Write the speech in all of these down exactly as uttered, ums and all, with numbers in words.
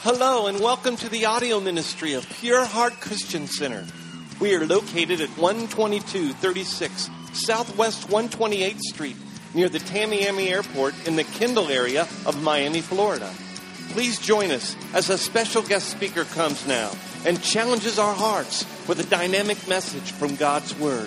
Hello and welcome to the audio ministry of Pure Heart Christian Center. We are located at one twenty-two thirty-six Southwest one twenty-eighth Street near the Tamiami Airport in the Kendall area of Miami, Florida. Please join us as a special guest speaker comes now and challenges our hearts with a dynamic message from God's Word.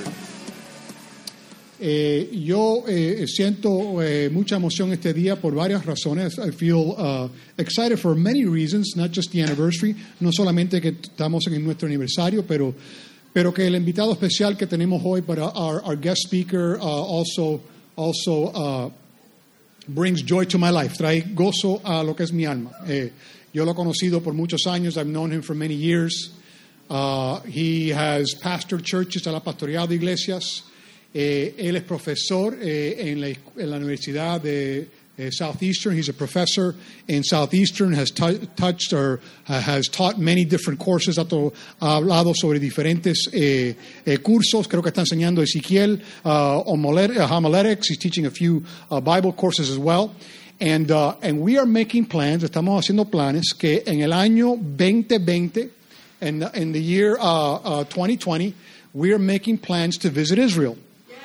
Eh, yo eh, siento eh, mucha emoción este día por varias razones. I feel uh, excited for many reasons, not just the anniversary, no solamente que estamos en nuestro aniversario, pero, pero que el invitado especial que tenemos hoy para our, our guest speaker uh, also, also uh, brings joy to my life, trae gozo a lo que es mi alma. Eh, yo lo he conocido por muchos años, I've known him for many years. Uh, he has pastored churches, él ha pastoreado iglesias. Eh, él es profesor eh, en, la, en la Universidad de eh, Southeastern. He's a professor in Southeastern, has t- touched or uh, has taught many different courses. Ha, to, ha hablado sobre diferentes eh, eh, cursos. Creo que está enseñando Ezequiel, uh, homiletics. He's teaching a few uh, Bible courses as well. And, uh, and we are making plans, estamos haciendo planes que en el año veinte veinte, in, in the year uh, uh, twenty twenty, we are making plans to visit Israel.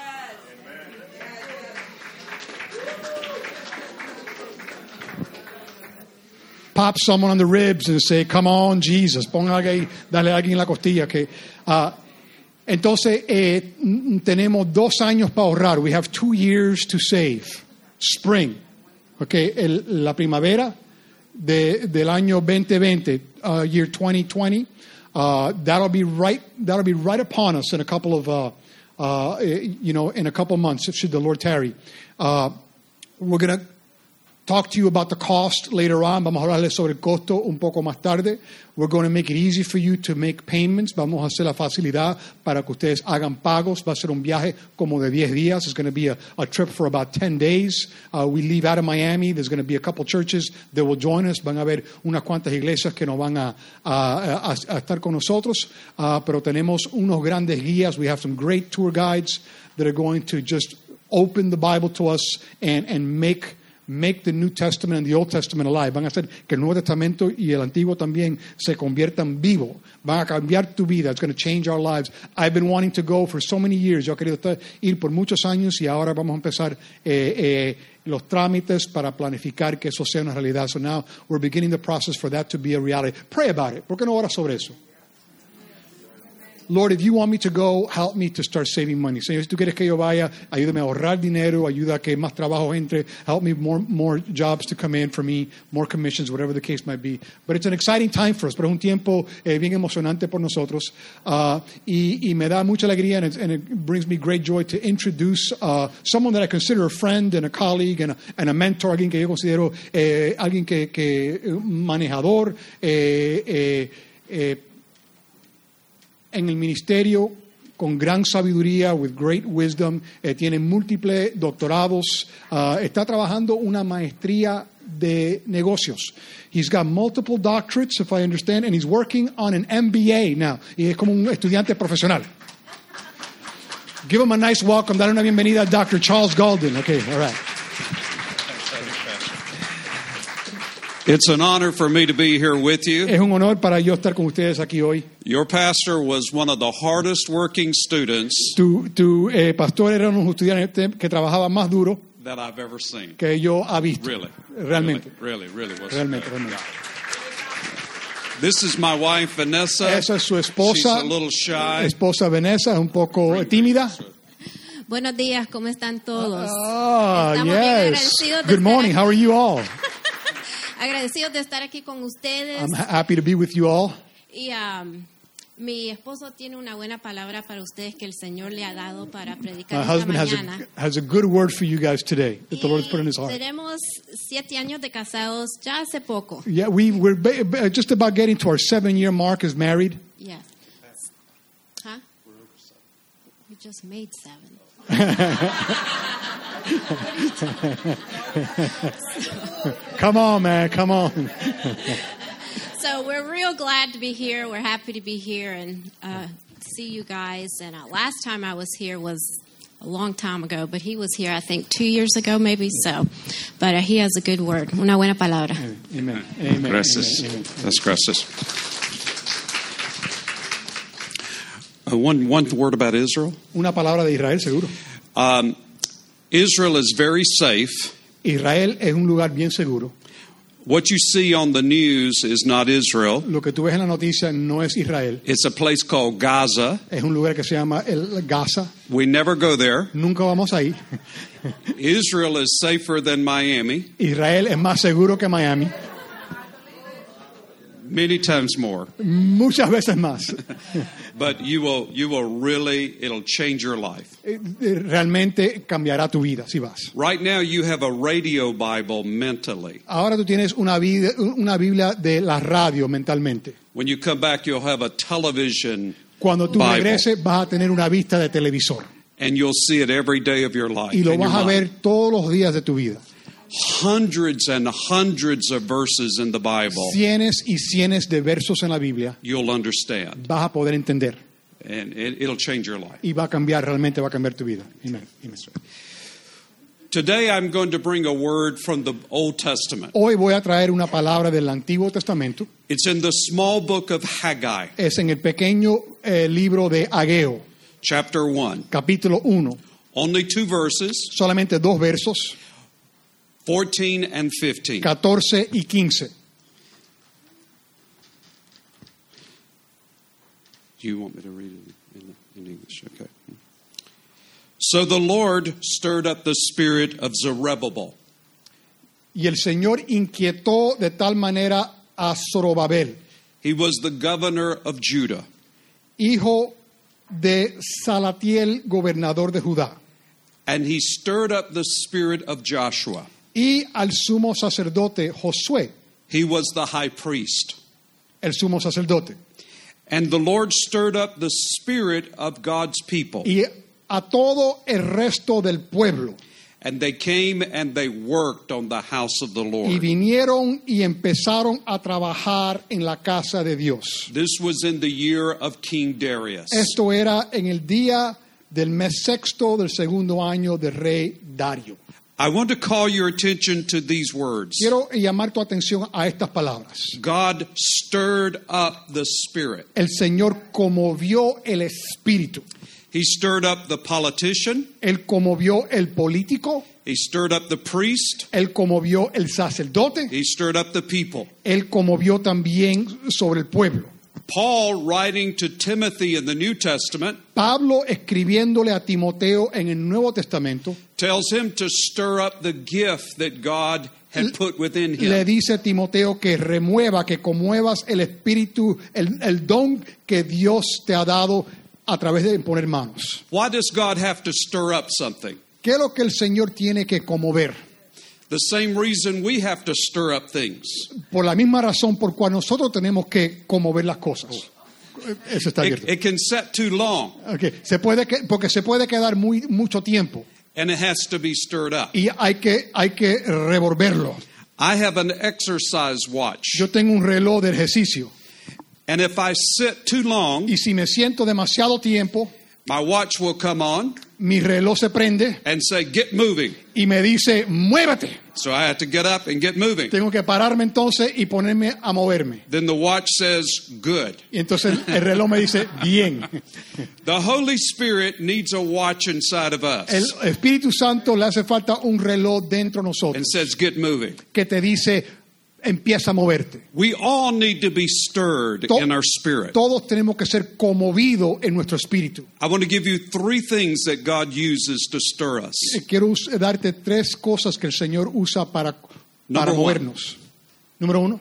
Pop someone on the ribs and say, come on, Jesus. Ponga ahí, dale a alguien en la costilla. Que, uh, entonces, eh, tenemos dos años para ahorrar. We have two years to save. Spring. Okay, el, la primavera de, del año veinte veinte, uh, year twenty twenty. Uh, that'll be right. That'll be right upon us in a couple of, uh, uh, you know, in a couple of months, should the Lord tarry. Uh, we're gonna talk to you about the cost later on. Vamos a hablarles sobre el costo un poco más tarde. We're going to make it easy for you to make payments. Vamos a hacer la facilidad para que ustedes hagan pagos. Va a ser un viaje como de diez días. It's going to be a, a trip for about ten days. Uh, we leave out of Miami. There's going to be a couple churches that will join us. Van a haber unas cuantas iglesias que nos van a, a, a, a estar con nosotros. Uh, pero tenemos unos grandes guías. We have some great tour guides that are going to just open the Bible to us and, and make Make the New Testament and the Old Testament alive. Van a hacer que el Nuevo Testamento y el Antiguo también se conviertan vivo. Van a cambiar tu vida. It's going to change our lives. I've been wanting to go for so many years. Yo he querido ir por muchos años y ahora vamos a empezar eh, eh, los trámites para planificar que eso sea una realidad. So now we're beginning the process for that to be a reality. Pray about it. ¿Por qué no oras sobre eso? Lord, if you want me to go, help me to start saving money. Señor, si tú quieres que yo vaya, ayúdame a ahorrar dinero, ayuda a que más trabajo entre, help me more more jobs to come in for me, more commissions, whatever the case might be. But it's an exciting time for us, pero es un tiempo eh, bien emocionante por nosotros. Uh, y, y me da mucha alegría, and it, and it brings me great joy to introduce uh, someone that I consider a friend and a colleague and a, and a mentor, alguien que yo considero eh, alguien que, que manejador, eh, eh, eh, en el ministerio con gran sabiduría, with great wisdom, eh, tiene múltiples doctorados, uh, está trabajando una maestría de negocios. He's got multiple doctorates, if I understand, and he's working on an M B A now. Y es como un estudiante profesional. Give him a nice welcome. Dale una bienvenida a doctor Charles Golden. Okay, all right. It's an honor for me to be here with you. Es un honor para yo estar con ustedes aquí hoy. Your pastor was one of the hardest working students Tu, tu eh, pastor era un estudiante que trabajaba más duro that I've ever seen. que yo ha visto. Really, Realmente. really, really, really was. Realmente, realmente. This is my wife Vanessa. Esa es su esposa. She's a little shy. Esposa Vanessa, es un poco tímida. Buenos días, ¿cómo están todos? Ah, Estamos bien yes. agradecidos de Good morning. estar How are you all? agradecidos de estar aquí con ustedes. I'm happy to be with you all. Y um, mi esposo tiene una buena palabra para ustedes que el Señor le ha dado para predicar My esta husband has mañana. a, has a good word for you guys today that the Y Lord has put in his heart. tenemos siete años de casados ya hace poco. Yeah, we, we're ba- ba- just about getting to our seven-year mark as married. Yes. Huh? We just made seven. Come on, man. Come on. So we're real glad to be here. We're happy to be here and uh, see you guys. And uh, last time I was here was a long time ago, but he was here, I think, two years ago, maybe so. But uh, he has a good word, una buena palabra. Amen. Amen. Gracias. Amen. Amen. That's gracias. Uh, one, one word about Israel. Una palabra de Israel, seguro. Um, Israel is very safe. Israel es un lugar bien seguro. What you see on the news is not Israel. Lo que tú ves en la noticia no es Israel. It's a place called Gaza. Es un lugar que se llama el Gaza. We never go there. Nunca vamos ahí. Israel is safer than Miami. Israel es más seguro que Miami. Many times more. Muchas veces más. But you will, you will really, it'll change your life. Realmente cambiará tu vida si vas. Right now you have a radio Bible mentally. Ahora tú tienes una, vida, una Biblia de la radio mentalmente. When you come back, you'll have a television Cuando tú Bible. regreses vas a tener una vista de televisor. And you'll see it every day of your life. Y lo in your vas a ver mind. todos los días de tu vida. Hundreds and hundreds of verses in the Bible. Cienes y cienes de versos en la Biblia. You'll understand. Vas a poder entender. And it, it'll change your life. Y va a cambiar, realmente va a cambiar tu vida. Amen. Amen. Today I'm going to bring a word from the Old Testament. Hoy voy a traer una palabra del Antiguo Testamento. It's in the small book of Haggai, Es en el pequeño eh, libro de Ageo, chapter one. capítulo uno. Only two verses, Solamente dos versos, fourteen and fifteen. catorce y quince. Do you want me to read it in, in English? Okay. So the Lord stirred up the spirit of Zerubbabel. Y el Señor inquietó de tal manera a Zorobabel, He was the governor of Judah. hijo de Salatiel, gobernador de Judá, And he stirred up the spirit of Joshua. y al sumo sacerdote Josué, He was the high priest. el sumo sacerdote, And the Lord stirred up the spirit of God's people. y a todo el resto del pueblo. And they came and they worked on the house of the Y Lord. vinieron y empezaron a trabajar en la casa de Dios. This was in the year of King Darius. Esto era en el día del mes sexto del segundo año del rey Dario. I want to call your attention to these words. Quiero llamar tu atención a estas palabras. God stirred up the spirit. El Señor conmovió el espíritu. He stirred up the politician. Él conmovió el político. He stirred up the priest. Él conmovió el sacerdote. He stirred up the people. Él conmovió también sobre el pueblo. Paul, writing to Timothy in the New Testament, Pablo, escribiéndole a Timoteo en el Nuevo Testamento, tells him to stir up the gift that God had put within le him. dice a Timoteo que remueva, que conmuevas el espíritu, el, el don que Dios te ha dado a través de poner manos. Why does God have to stir up something? ¿Qué es lo que el Señor tiene que conmover? The same reason we have to stir up things. Por la misma razón por cual nosotros tenemos que conmover las cosas. Eso está It, abierto. it can set too long, Okay. Se puede que- porque se puede quedar muy mucho tiempo and it has to be stirred up. y hay que hay que revolverlo. I have an exercise watch, Yo tengo un reloj de ejercicio and if I sit too long, y si me siento demasiado tiempo, my watch will come on mi reloj se prende and say, "Get moving." y me dice, muévete. So I have to get up and get moving. Tengo que pararme entonces y ponerme a moverme. Then the watch says, "Good." Y entonces el reloj me dice, bien. The Holy Spirit needs a watch inside of us El Espíritu Santo le hace falta un reloj dentro de and nosotros says, "Get moving." que te dice, empieza a moverte. We all need to be stirred To- in our spirit. Todos tenemos que ser conmovidos en nuestro espíritu. I want to give you three things that God uses to stir us. Eh, Quiero us- darte tres cosas que el Señor usa para, para Number one. movernos. Número uno,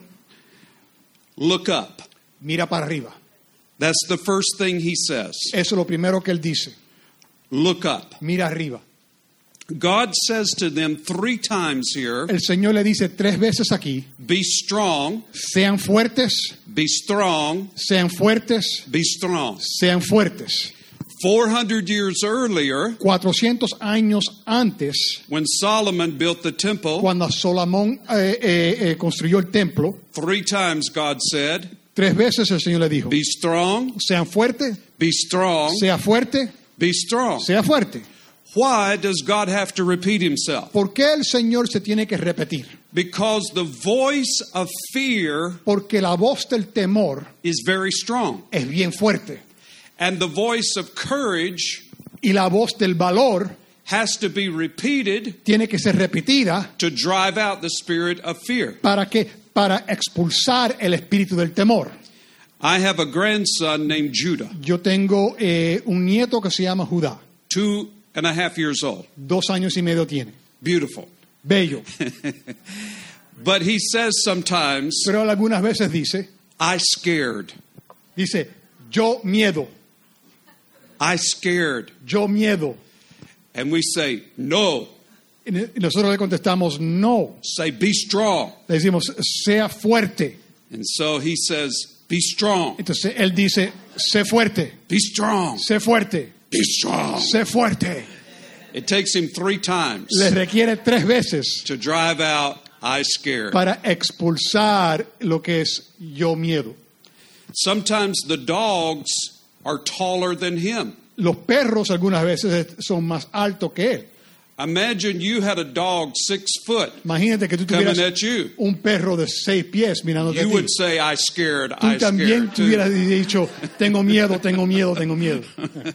Look up. mira para arriba. That's the first thing he says. Eso es lo primero que Él dice. Look up. Mira arriba. God says to them three times here, El Señor le dice tres veces aquí, be strong, sean fuertes, be strong, sean fuertes, be strong. sean fuertes. four hundred years earlier, cuatrocientos años antes, when Solomon built the temple, cuando Salomón eh, eh, eh, construyó el templo, three times God said, tres veces el Señor le dijo, be strong, sean fuertes, be strong, sea fuerte, be strong. sea fuerte. Why does God have to repeat himself? ¿Por qué el Señor se tiene que repetir? Because the voice of fear Porque la voz del temor is very strong. es bien fuerte. And the voice of courage Y la voz del valor has to be repeated tiene que ser repetida to drive out the spirit of fear. para que para expulsar el espíritu del temor. I have a grandson named Judah, Yo tengo eh, un nieto que se llama Judá, two and a half years old. dos años y medio tiene, Beautiful. bello. But he says sometimes, Pero algunas veces dice, I scared. dice, yo miedo, I scared. yo miedo. And we say, no. Y nosotros le contestamos, no. Say, be strong. Le decimos, sea fuerte. And so he says, be strong. Entonces él dice, sé fuerte, Be strong. sé fuerte, Be strong. sé fuerte. It takes him three times Le requiere tres veces to drive out, I scared. para expulsar lo que es yo miedo. Sometimes the dogs are taller than him. Los perros algunas veces son más altos que él. Imagine you had a dog six foot Imagínate que tú coming tuvieras at you. un perro de seis pies mirándote a You ti. would say, I scared, Tú I también scared. te hubieras too. dicho, tengo miedo, tengo miedo, tengo miedo.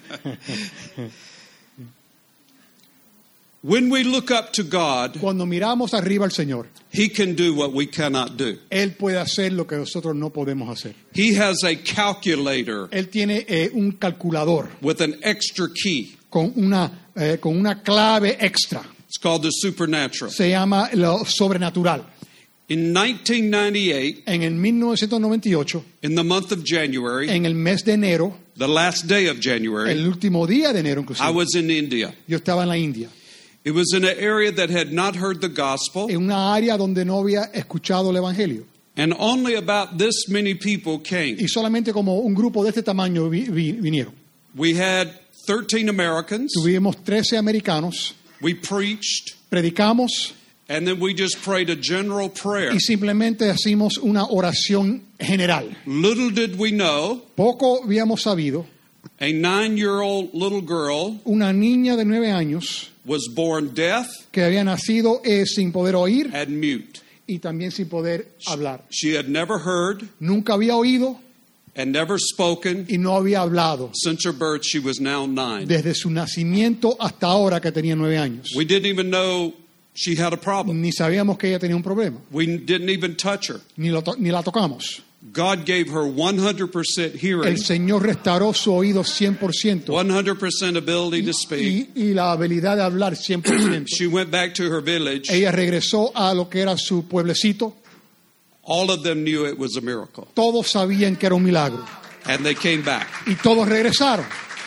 When we look up to God, Cuando miramos arriba al Señor, He can do what we cannot do. Él puede hacer lo que nosotros no podemos hacer. He has a calculator Él tiene eh, un calculador with an extra key. con una, eh, con una clave extra. It's called the supernatural. Se llama lo sobrenatural. In nineteen ninety-eight, En el mil novecientos noventa y ocho, in the month of January, en el mes de enero, the last day of January, el último día de enero I inclusive, was in India. yo estaba en la India, It was in an area that had not heard the gospel, en una área donde no había escuchado el Evangelio. and only about this many people came. Y solamente como un grupo de este tamaño vi- vi- vinieron. We had thirteen Americans. Tuvimos trece americanos, We preached, predicamos and then we just prayed a general prayer. y simplemente hicimos una oración general. Little did we know, Poco habíamos sabido, a nine-year-old little girl una niña de nueve años was born deaf que había nacido eh, sin poder oír and mute. y también sin poder hablar. She had never heard Nunca había oído and never spoken. y no había hablado. Since her birth, she was now nine. Desde su nacimiento hasta ahora que tenía nueve años. We didn't even know she had a problem. Ni sabíamos que ella tenía un problema, We didn't even touch her. ni, lo to- ni la tocamos. God gave her one hundred percent hearing, El Señor restauró su oído cien por ciento one hundred percent ability to speak. y, y la habilidad de hablar cien por ciento. She went back to her village. Ella regresó a lo que era su pueblecito. All of them knew it was a miracle. Todos sabían que era un milagro And they came back. y todos regresaron.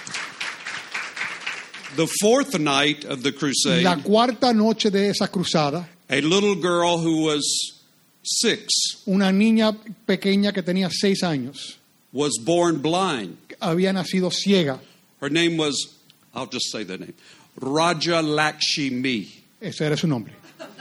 The fourth night of the crusade, La cuarta noche de esa cruzada, a little girl who was six una niña pequeña que tenía seis años was born blind. había nacido ciega. Her name was, I'll just say the name, Raja Lakshmi. Ese era su nombre.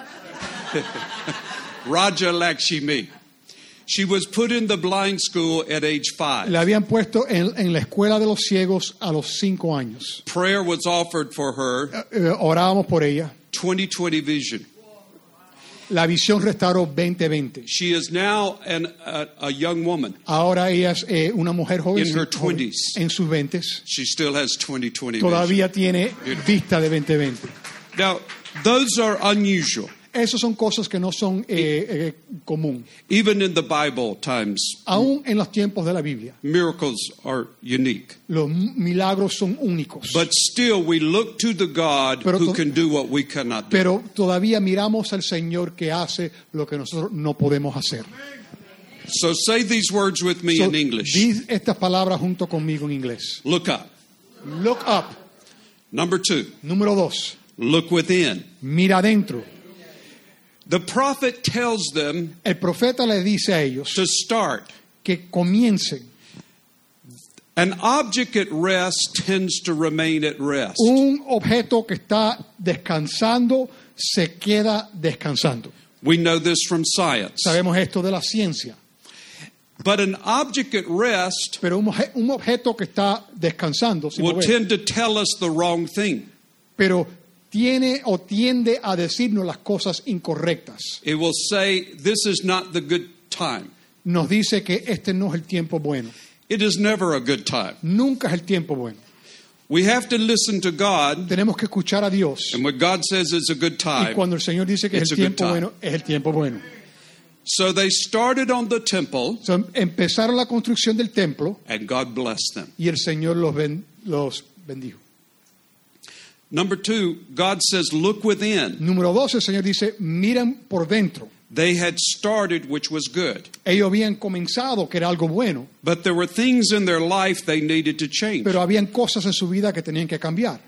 Raja Lakshmi. She was put in the blind school at age five. La habían puesto en, en la escuela de los ciegos a los cinco años. Prayer was offered for her, Eh, orábamos por ella. twenty twenty vision. La visión restauró veinte veinte. She is now an, a, a young woman. Ahora ella es eh, una mujer joven, In her joven, twenties. en sus veintes. She still has twenty twenty vision. Todavía tiene vista de veinte veinte. Now, those are unusual. Esas son cosas que no son eh, eh, común. Even in the Bible times, Aún en los tiempos de la Biblia, miracles are unique. los milagros son únicos. But still, we look to the God Pero who to- can do what we cannot do. Pero todavía miramos al Señor que hace lo que nosotros no podemos hacer. So say these words with me So, in English. di estas palabras junto conmigo en inglés. Look up. Look up. Number two, Número dos. look within. Mira adentro. The prophet tells them El profeta le dice a ellos to start. que comiencen. An object at rest tends to remain at rest. Un objeto que está descansando se queda descansando. We know this from science. Sabemos esto de la ciencia. But an object at rest Pero un, obje- un objeto que está descansando, sin will mover, tend to tell us the wrong thing. pero tiene o tiende a decirnos las cosas incorrectas. It will say, this is not the good time. Nos dice que este no es el tiempo bueno. It is never a good time. Nunca es el tiempo bueno. We have to listen to God, Tenemos que escuchar a Dios. and when God says it's a good Y time. cuando el Señor dice que es it's el a good tiempo time. bueno, es el tiempo bueno. So they started on the temple, So, empezaron la construcción del templo and God blessed them. y el Señor los, ben- los bendijo. Number two, God says, look within. Número dos, el Señor dice, miren por dentro. They had started, which was good. Ellos habían comenzado, que era algo bueno, But there were things in their life they needed to change. pero habían cosas en su vida que tenían que cambiar.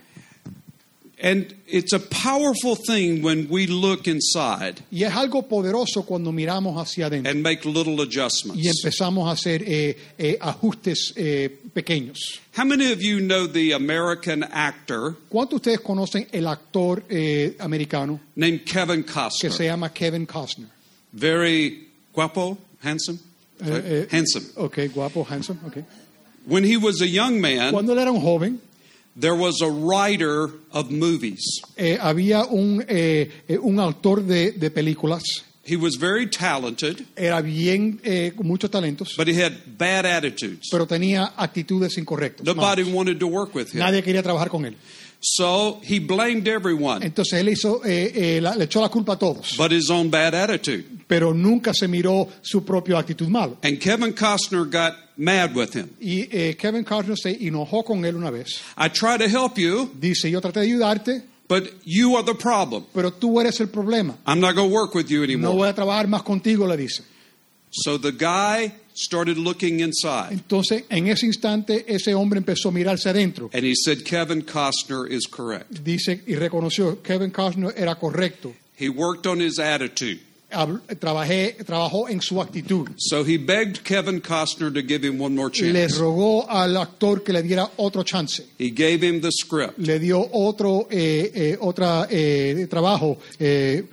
And it's a powerful thing when we look inside Y es algo poderoso cuando miramos hacia adentro and make little y adjustments. empezamos a hacer eh, eh, ajustes eh, pequeños. How many of you know the American actor ¿Cuántos de ustedes conocen el actor eh, americano named Kevin que Costner? se llama Kevin Costner? Very guapo, handsome? Eh, eh, handsome. Ok, guapo, handsome. Okay. When he was a young man, Cuando él era un joven, there was a writer of movies. eh, había un, eh, eh, un autor de, de películas. He was very talented, Era bien, eh, con muchos talentos, but he had bad attitudes. pero tenía actitudes incorrectas. Nobody malas. wanted to work with him. Nadie quería trabajar con él. So he blamed everyone, Entonces él hizo, eh, eh, la- le echó la culpa a todos, but his own bad attitude. pero nunca se miró su propia actitud mala. And Kevin Costner got mad with him. Y eh, Kevin Costner se enojó con él una vez. I try to help you, Dice, yo traté de ayudarte, but you are the problem. pero tú eres el problema. I'm not going to work with you No anymore. voy a trabajar más contigo, le dice. So the guy started looking inside, Entonces, en ese instante, ese hombre empezó a mirarse adentro. and he said, Kevin Costner is correct. Dice y reconoció, Kevin Costner era correcto. He worked on his attitude. Habl- Trabajé, trabajó en su actitud. So he begged Kevin Costner to give him one more Le chance. rogó al actor que le diera otro chance. He gave him the script. Le dio otro eh, eh, otra eh, trabajo, eh,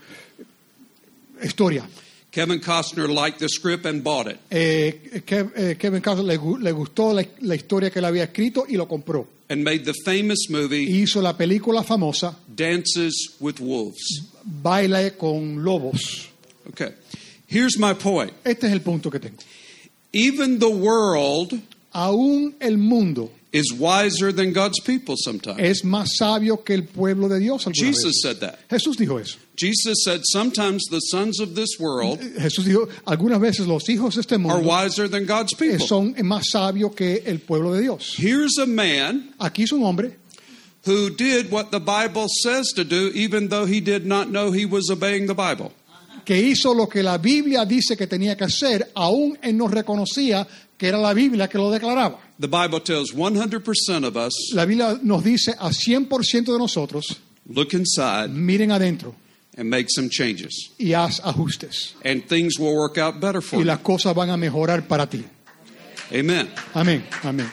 historia. Kevin Costner liked the script and bought it. Eh, Kev- eh, Kevin Costner le, gu- le gustó la, la historia que él había escrito y lo compró. And made the famous movie Y hizo la película famosa Dances with Wolves. Baile con Lobos. Okay. Here's my point. Este es el punto que tengo. Even the world Aún el mundo is wiser than God's people sometimes. es más sabio que el pueblo de Dios. algunas Jesus veces. said that. Jesús dijo eso. Jesus said sometimes the sons of this world Jesús dijo, algunas veces los hijos de este are mundo wiser than God's eh, people. son más sabios que el pueblo de Dios. Here's a man Aquí es un hombre who did what the Bible says to do, even though he did not know he was obeying the Bible. que hizo lo que la Biblia dice que tenía que hacer, aún él no reconocía que era la Biblia que lo declaraba. The Bible tells one hundred percent of us, La Biblia nos dice a cien por ciento de nosotros, look inside miren adentro and make some changes. y haz ajustes. And things will work out better for Y you. las cosas van a mejorar para ti. Amen. Amén, amén.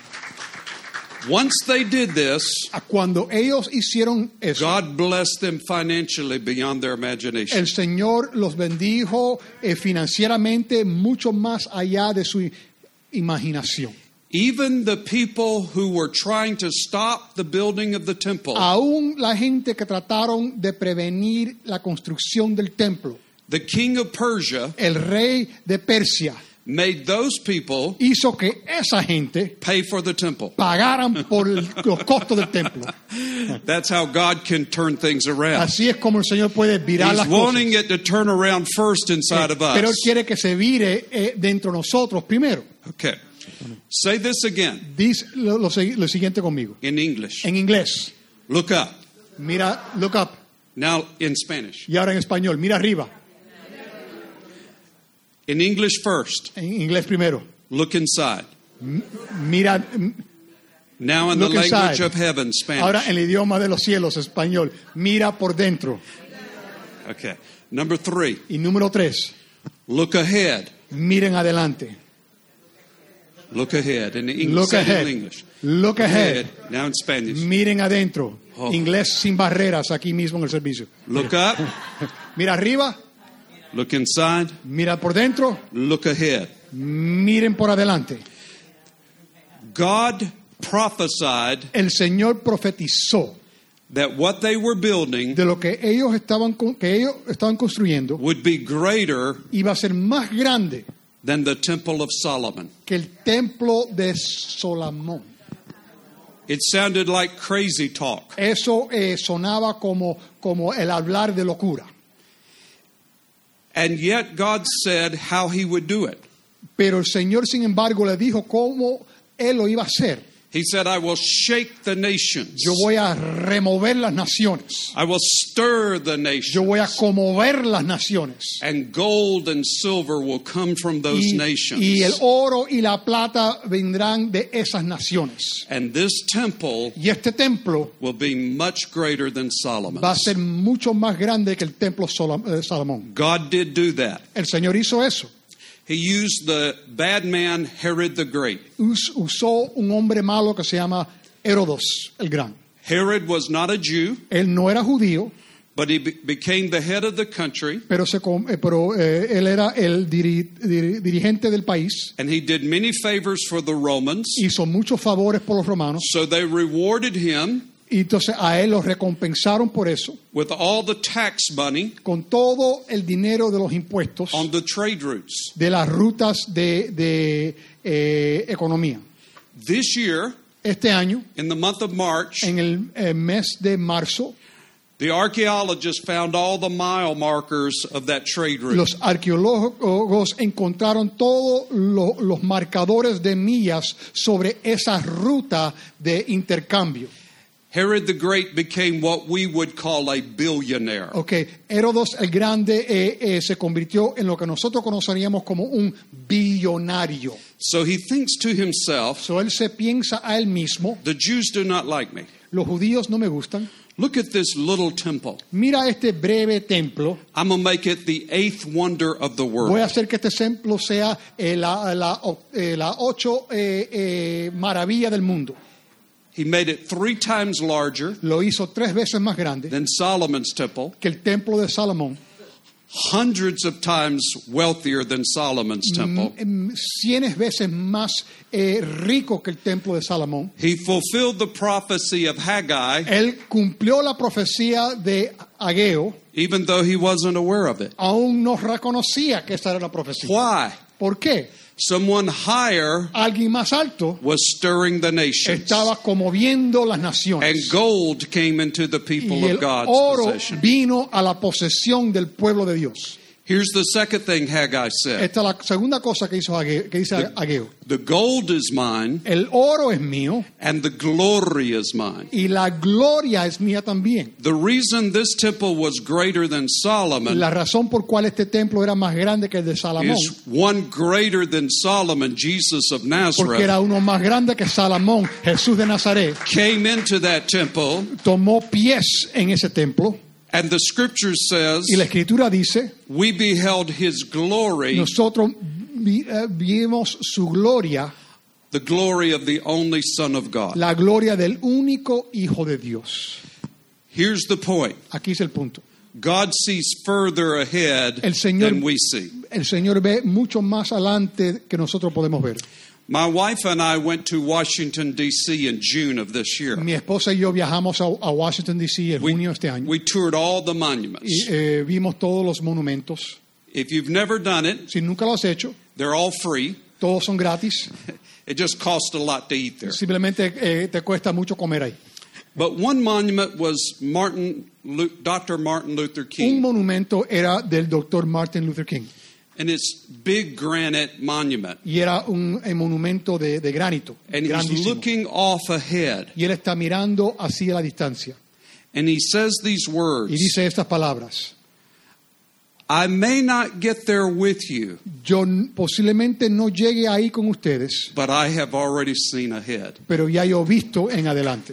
Once they did this, Cuando ellos hicieron eso, God blessed them financially beyond their imagination. el Señor los bendijo eh, financieramente mucho más allá de su imaginación. Even the people who were trying to stop the building of the temple, Aún la gente que trataron de prevenir la construcción del templo, the king of Persia el rey de Persia made those people hizo que esa gente pay for the temple. pagaran por el- los costos del templo. That's how God can turn things around. Así es como el Señor puede virar He's las cosas. wanting it to turn around first inside of Eh, Pero Él us. quiere que se vire eh, dentro de nosotros primero. Okay. Say this again Dice lo, lo segui- lo siguiente conmigo. in English. En inglés, Look up. mira, look up. Now in Spanish. Y ahora en español, mira arriba. In English first. En inglés primero. Look inside. Mira, mm, Now in the Look language inside. of heaven, ahora Spanish. en el idioma de los cielos, español. Mira por dentro. Okay. Number three. Y número tres, Look ahead. miren adelante. Look ahead. In English. Look Say it in ahead. English. Look ahead. Now in Spanish. Miren adentro. Oh. Inglés sin barreras aquí mismo en el servicio. Look up. Mira arriba, Look inside. mira por dentro, Look ahead. miren por adelante. God prophesied El Señor profetizó that what they were building de lo que ellos estaban con- que ellos estaban construyendo would be greater iba a ser más grande than the Temple of Solomon. que el templo de Salomón. It sounded like crazy talk. Eso eh, sonaba como, como el hablar de locura. And yet God said how he would do it. Pero el Señor, sin embargo, le dijo cómo Él lo iba a hacer. He said, I will shake the nations. Yo voy a remover las naciones. I will stir the Yo nations. voy a conmover las naciones. And gold and silver will come from those Y, nations. y el oro y la plata vendrán de esas naciones. And this temple Y este templo will be much greater than Solomon's. va a ser mucho más grande que el templo Sola- de Salomón. God did do that. El Señor hizo eso. He used the bad man Herod the Great. Us- Usó un hombre malo que se llama Herodos el Gran. Herod was not a Jew, Él no era judío, but he be- became the head of the country, pero, se, com- eh, pero eh, él era el diri- diri- dirigente del país. and he did many favors for the Romans. Hizo muchos favores por los romanos. So they rewarded him Y entonces a él lo recompensaron por eso, with all the tax money con todo el dinero de los impuestos on the trade routes. de las rutas de, de eh, economía. This year, Este año, in the month of March, en el eh, mes de marzo, the archaeologists found all the mile markers of that trade route. los arqueólogos encontraron todos lo- los marcadores de millas sobre esa ruta de intercambio. Herod the Great became what we would call a billionaire. Okay. Herodos el Grande eh, eh, se convirtió en lo que nosotros conoceríamos como un billonario. So he thinks to himself, So él se piensa a él mismo, the Jews do not like me. los judíos no me gustan. Look at this little temple. Mira este breve templo. I'm going to make it the eighth wonder of the Voy a world. hacer que este templo sea eh, la, la, eh, la ocho eh, eh, maravilla del mundo. He made it three times larger Lo hizo tres veces más grande than Solomon's temple, que el templo de Salomón. hundreds of times wealthier than Solomon's temple. Mm, Cienes veces más eh, rico que el templo de Salomón. He fulfilled the prophecy of Haggai, Él cumplió la profecía de Ageo, even though he wasn't aware of it. aún no reconocía que esa era la profecía. Why? ¿Por qué? Someone higher Alguien más alto was stirring the nations, estaba conmoviendo las and naciones. gold came into the people Y of el God's oro possession. vino a la posesión del pueblo de Dios. Here's the second thing Haggai said. Esta es la segunda cosa que, hizo Ageo, que dice Ageo. The gold is mine, El oro es mío and the glory is mine. y la gloria es mía también. The reason this temple was greater than Solomon La razón por cual este templo era más grande que el de Salomón, is one greater than Solomon, Jesus of porque Nazareth, era uno más grande que Salomón, Jesús de Nazaret, came into that temple, tomó pies en ese templo. and the scripture says, Y la escritura dice, we beheld his glory, nosotros vi- eh, vimos su gloria, the glory of the only Son of God. la gloria del único Hijo de Dios. Here's the point. Aquí es el punto. God sees further ahead El Señor- than we see. El Señor ve mucho más adelante que nosotros podemos ver. My wife and I went to Washington, D C in June of this year. Mi esposa y yo viajamos a, a Washington, D C en We, junio de este año we toured all the y monuments. eh, vimos todos los monumentos. If you've never done it, Si nunca lo has hecho, they're all free. todos son gratis. It just costs a lot to eat there. Simplemente eh, te cuesta mucho comer ahí. But one monument was Martin, Lu- Doctor Martin Luther Un King, monumento era del doctor Martin Luther King and it's big granite monument. y era un eh, monumento de, de granito, And he's grandísimo. looking off ahead, Y él está mirando hacia la distancia and he says these y words, dice estas palabras: I may not get there with you, yo n- posiblemente no llegue ahí con ustedes, but I have already seen ahead. pero ya yo he visto en adelante.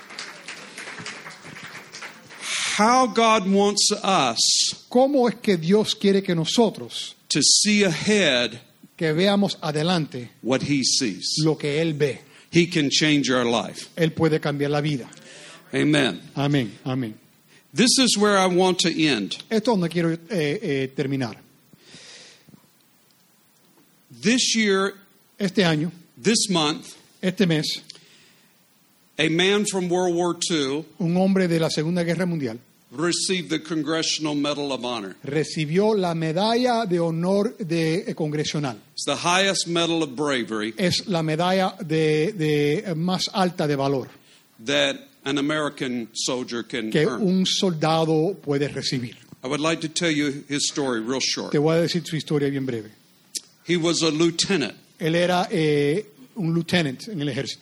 How God wants us ¿Cómo es que Dios quiere que nosotros, to see ahead que veamos adelante what he sees. lo que Él ve? He can change our life. Él puede cambiar la vida. Amen. Amén, amén. This is where I want to end. Esto es donde quiero eh, eh, terminar. This year, Este año, this month, este mes, A man from World War Two un hombre de la Segunda Guerra Mundial, received the Congressional Medal of Honor. recibió la medalla de honor de, eh, congresional. It's the highest medal of bravery Es la medalla de, de más alta de valor that an American soldier can que earn. un soldado puede recibir. I would like to tell you his story real short. Te voy a decir su historia bien breve. He was a lieutenant, Él era eh, un lieutenant en el ejército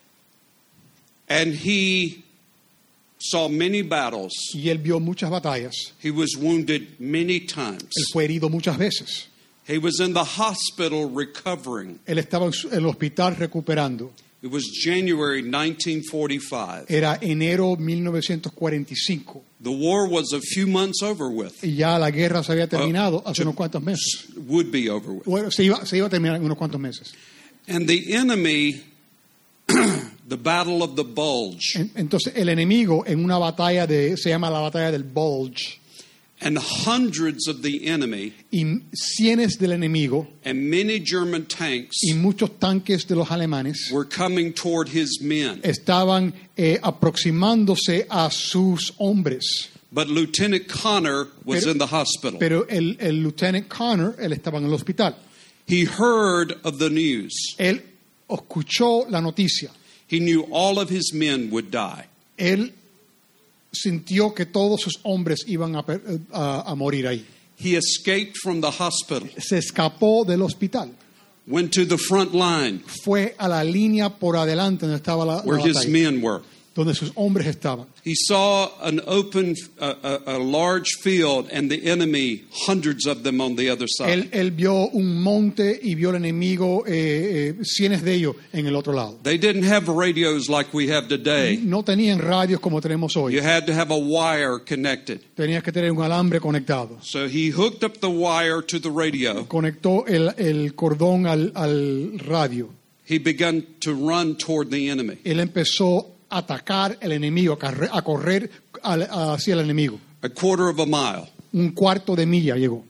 and he saw many battles. y él vio muchas batallas. He was wounded many times. Él fue herido muchas veces. He was in the hospital recovering. Él estaba en su- en el hospital recuperando. It was January nineteen forty-five. Era enero mil novecientos cuarenta y cinco The war was a few months over with, y ya la guerra se había terminado hace unos cuantos meses. would be over with. Bueno, se iba, se iba a terminar en unos cuantos meses. And the enemy, the battle of the bulge, En- Entonces el enemigo en una batalla de se llama la batalla del Bulge and hundreds of the enemy y cienes del enemigo and many German tanks y muchos tanques de los alemanes were coming toward his men. estaban eh, aproximándose a sus hombres. But Lieutenant Connor was Pero- in the hospital. Pero el, el lieutenant Connor, él estaba en el hospital. He heard of the news. Él escuchó la noticia. He knew all of his men would die. Él sintió que todos sus hombres iban a, per- a- a morir ahí. He escaped from the hospital, Se escapó del hospital. went to the front line Fue a la línea por adelante donde estaba la, la where his batalla, men were. donde sus hombres estaban. He saw an open, uh, a, a large field, and the enemy, hundreds of them on the other side. Él, él vio un monte y vio al enemigo, eh, eh, cienes de ellos en el otro lado. They didn't have radios like we have today. No tenían radios como tenemos hoy. You had to have a wire connected. Tenías que tener un alambre conectado. So he hooked up the wire to the radio. Conectó el, el cordón al, al radio. He began to run toward the enemy. Él empezó a atacar el enemigo, a, carre- a correr al- hacia el enemigo. A quarter of a mile. Un cuarto de milla llegó.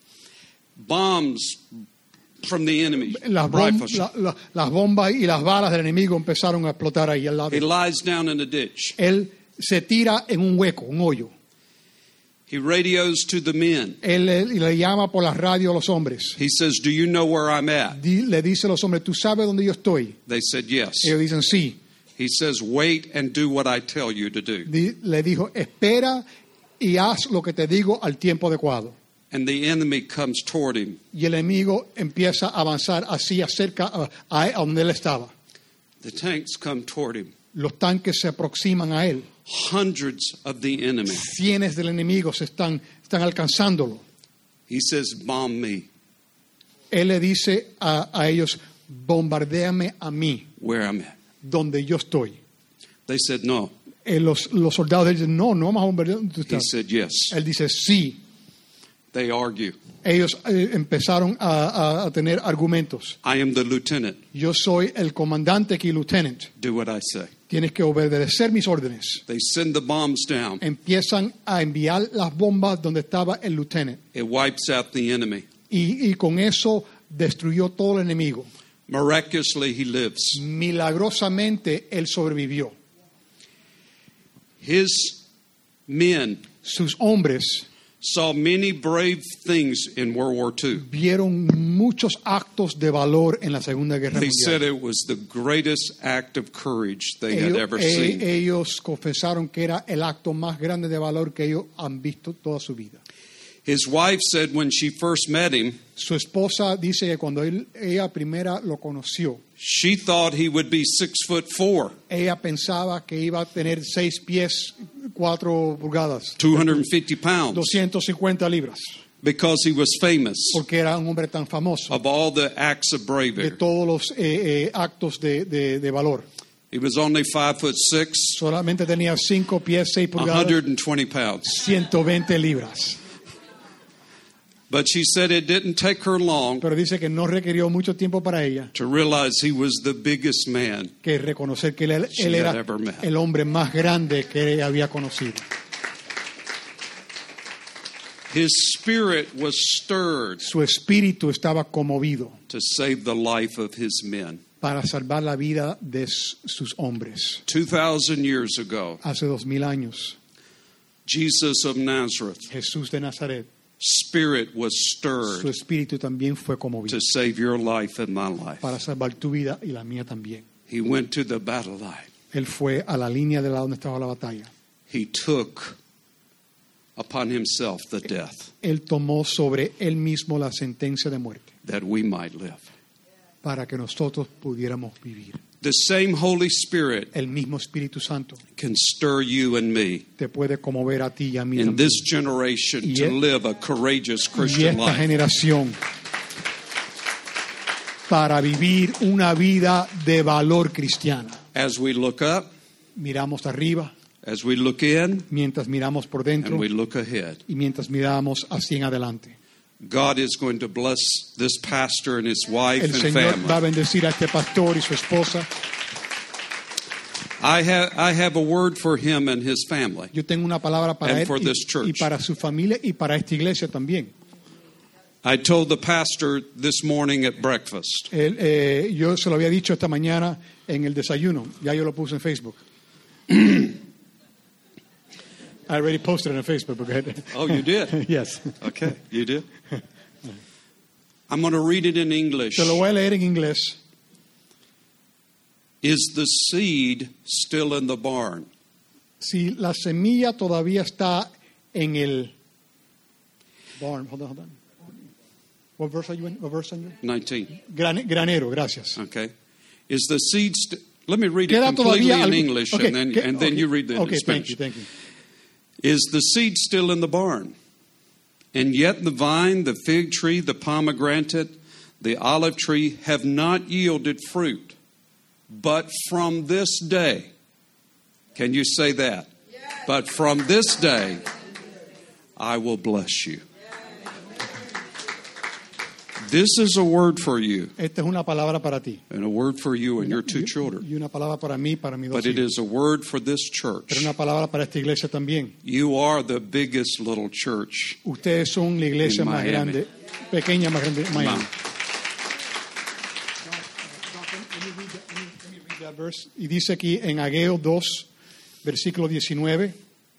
Bombs from the enemy. Las, bom- Rifles. la- la- las bombas y las balas del enemigo empezaron a explotar ahí al lado. He lies down in a ditch. Él se tira en un hueco, un hoyo. He radios to the men. Él le, le llama por la radio a los hombres. He says, "Do you know where I'm at?" Di- le dice a los hombres, ¿tú sabes dónde yo estoy? They said, "Yes." Ellos dicen, sí. He says, "Wait and do what I tell you to do." Di- le dijo, espera y haz lo que te digo al tiempo adecuado. And the enemy comes toward him. Y el enemigo empieza a avanzar así acerca a, a, a donde él estaba. The tanks come toward him. Los tanques se aproximan a él. Hundreds of the enemy. Cienes del enemigo se están, están alcanzándolo. He says, "Bomb me Él le dice a, a ellos, bombardéame a mí, where I'm at." donde yo estoy. They said, "No." Eh, los, los soldados dicen, no, no vamos a bombardear donde tú He estás. said, "Yes." Él dice, sí. They argue. Ellos eh, empezaron a, a- a tener argumentos. I am the lieutenant. Yo soy el comandante aquí, lieutenant. Do what I say. Tienes que obedecer mis órdenes. They send the bombs down. Empiezan a enviar las bombas donde estaba el lieutenant. It wipes out the enemy. Y, y con eso destruyó todo el enemigo. Miraculously, he lives. Milagrosamente, él sobrevivió. His men Sus hombres saw many brave things in World War Two. vieron muchos actos de valor en la Segunda Guerra They said Mundial. it was the greatest act of courage they had Ellos, ever eh, seen. ellos confesaron que era el acto más grande de valor que ellos han visto toda su vida. His wife said when she first met him, Su esposa dice que cuando él, ella primera lo conoció, she thought he would be six foot four, ella pensaba que iba a tener seis pies, cuatro pulgadas, two hundred fifty pounds, doscientas cincuenta libras, because he was famous porque era un hombre tan famoso of all the acts of de bravery. todos los eh, eh, actos de, de- de valor. He was only five foot six, Solamente tenía cinco pies, seis one pulgadas, hundred twenty pounds. ciento veinte libras. But she said it didn't take her long Pero dice que no requirió mucho tiempo para ella to realize he was the biggest man. que reconocer que él, She él era had ever met. el hombre más grande que ella había conocido. His spirit was stirred Su espíritu estaba conmovido to save the life of his men. para salvar la vida de sus hombres. Two thousand years ago, Hace dos mil años, Jesus of Nazareth, Jesús de Nazaret, Spirit was su stirred espíritu también fue conmovido to save your life and my life. para salvar tu vida y la mía también. He went to the battle line. Él fue a la línea de la donde estaba la batalla. He took upon himself the death Él tomó sobre él mismo la sentencia de muerte that we might live. para que nosotros pudiéramos vivir. The same Holy Spirit El mismo Espíritu Santo can stir you and me te puede conmover a ti y a mí in también. this generation Y to e- live a courageous Y Christian esta life. generación para vivir una vida de valor cristiana. As we look up, Miramos arriba, as we look in, mientras miramos por dentro and we look ahead. y mientras miramos hacia en adelante. God is going to bless this pastor and his wife El and Señor va a family. bendecir a este pastor y su esposa. I have I have a word for him and his family. Yo tengo una palabra para And él for y, this church. y para su familia y para esta iglesia también. I told the pastor this morning at breakfast. Él, eh, yo se lo había dicho esta mañana en el desayuno. Ya yo lo puse en Facebook. I already posted it on Facebook. Okay. Oh, you did? Yes. Okay, you did? I'm going to read it in English. Te lo voy a leer en inglés. Is the seed still in the barn? Si la semilla todavía está en el barn, hold on, hold on. What verse are you in? What verse are you in? nineteen. Gran, granero, gracias. Okay. Is the seed st- Let me read it Queda completely todavía in algo- English okay, and then que- and then okay, you read it okay, in thank Spanish. you, thank you. Is the seed still in the barn? And yet the vine, the fig tree, the pomegranate, the olive tree have not yielded fruit. But from this day, can you say that? But from this day, I will bless you. This is a word for you, Esta es una palabra para ti. and a word for you and your two Y- children. Y una palabra para mí, para mis dos But it hijos. is a word for this church. Pero una palabra para esta iglesia también. You are the biggest little church. Ustedes son la iglesia En más Miami. grande, pequeña más grande de Miami. Mom. Y dice aquí en Ageo dos, versículo diecinueve,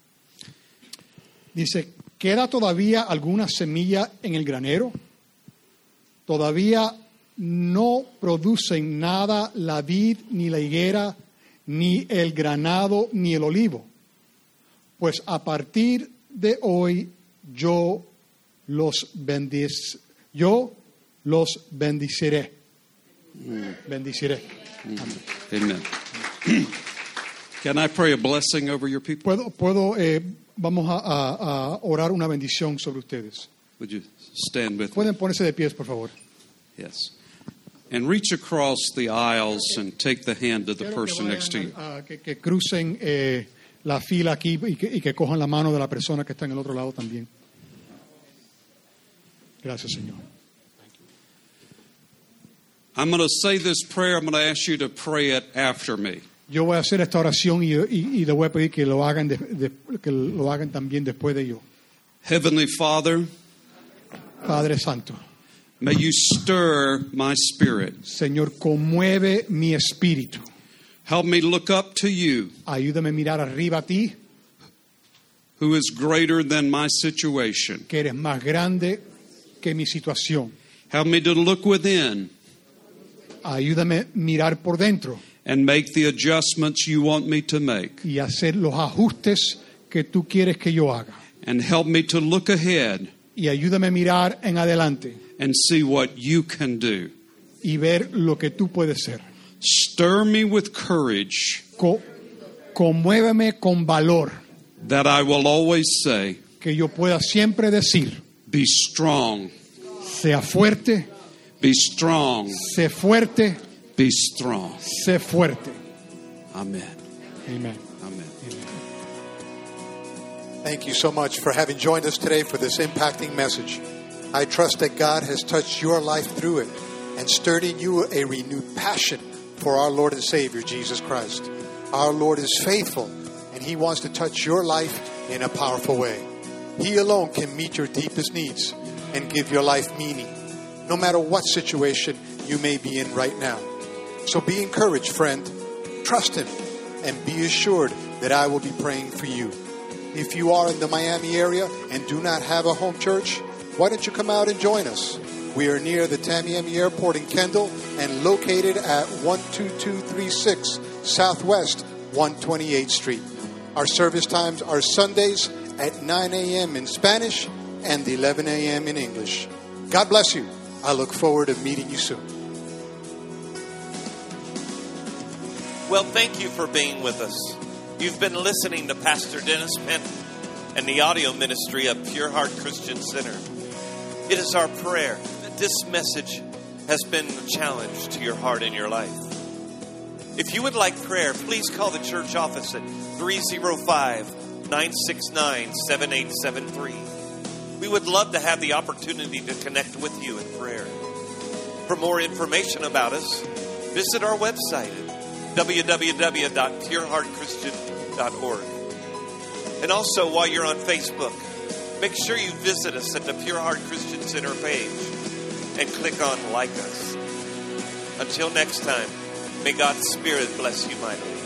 dice, ¿queda todavía alguna semilla en el granero? Todavía no producen nada la vid, ni la higuera, ni el granado, ni el olivo. Pues a partir de hoy yo los bendic- yo los bendiciré. Bendiciré. Amen. Can I pray a blessing over your people? Puedo, puedo eh, vamos a, a- a orar una bendición sobre ustedes. Would you stand with me? Pueden ponerse de pies, por favor. Yes. And reach across the aisles and take the hand of the Quiero que person vayan next to you. a- a- que, que crucen eh, la fila aquí y que, y que cojan la mano de la persona que está en el otro lado también. Gracias, Señor. I'm going to say this prayer. I'm going to ask you to pray it after me. Yo voy a hacer esta oración y, y, y le voy a pedir que lo hagan de- de- que lo hagan también después de yo. Heavenly Father, Padre Santo, may you stir my spirit. Señor, conmueve mi espíritu. Help me look up to you, Ayúdame a mirar arriba a ti, who is greater than my situation. que eres más grande que mi situación. Help me to look within Ayúdame a mirar por dentro and make the adjustments you want me to make. y hacer los ajustes que tú quieres que yo haga. And help me to look ahead Y ayúdame a mirar en adelante and see what you can do. y ver lo que tú puedes ser. Stir me with courage Co- conmuéveme con valor, that I will always say, que yo pueda siempre decir, be strong, sea fuerte, be strong, sé fuerte, be strong. sé fuerte. Amen. Amen. Amen. Thank you so much for having joined us today for this impacting message. I trust that God has touched your life through it and stirred in you a renewed passion for our Lord and Savior, Jesus Christ. Our Lord is faithful, and He wants to touch your life in a powerful way. He alone can meet your deepest needs and give your life meaning, no matter what situation you may be in right now. So be encouraged, friend. Trust Him and be assured that I will be praying for you. If you are in the Miami area and do not have a home church, why don't you come out and join us? We are near the Tamiami Airport in Kendall and located at one two two three six Southwest one hundred twenty-eighth Street. Our service times are Sundays at nine a.m. in Spanish and eleven a.m. in English. God bless you. I look forward to meeting you soon. Well, thank you for being with us. You've been listening to Pastor Dennis Penton and the audio ministry of Pure Heart Christian Center. It is our prayer that this message has been a challenge to your heart and your life. If you would like prayer, please call the church office at three oh five, nine six nine, seven eight seven three. We would love to have the opportunity to connect with you in prayer. For more information about us, visit our website at w w w dot pure heart christian dot org. And also, while you're on Facebook, make sure you visit us at the Pure Heart Christian Center page and click on Like Us. Until next time, may God's Spirit bless you mightily.